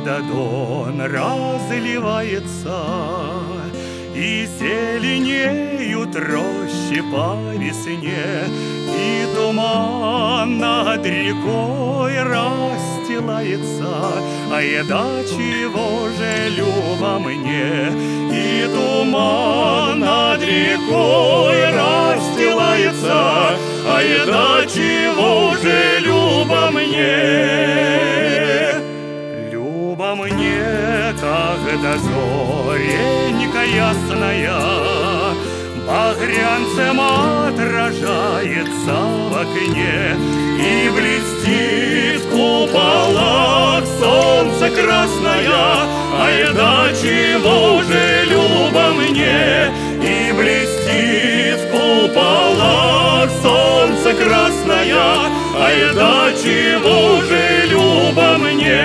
когда Дон разливается, и зеленеют рощи по весне, и туман над рекой расстилается. Ай да чего же любо мне, и туман над рекой расстилается. Ай да чего же любо мне, любо мне, когда зоренька ясная багрянцем отражается в окне, и блестит в куполах солнце красное. Ай да чего же любо мне, и блестит в куполах солнце красное. Ай да чего же любо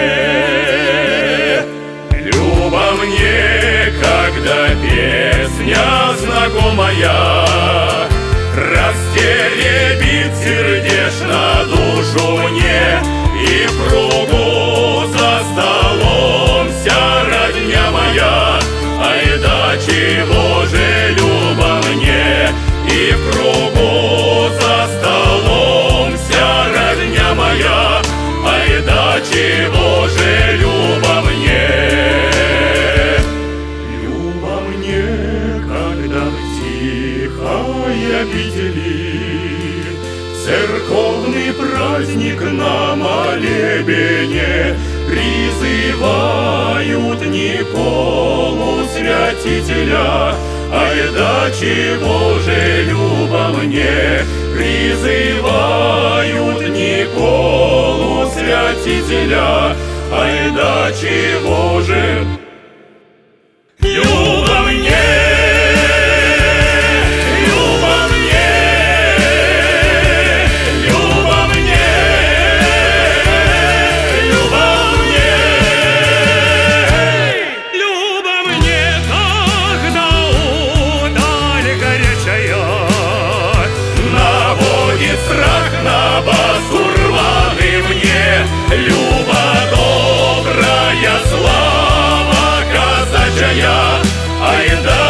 мне, любо мне, когда песня знакомая растеребит сердечно душу мне, и в кругу за столом вся родня моя. Ай да чего же любо мне, и в кругу за столом вся родня моя. Ай да чего же любо мне, любо мне, когда в тихой обители церковный праздник на молебне призывают Николу Святителя. Ай да чего же любо мне, призывают Николу Святителя. Ай да чего же любо мне, люба добрая слава казачья. Ай да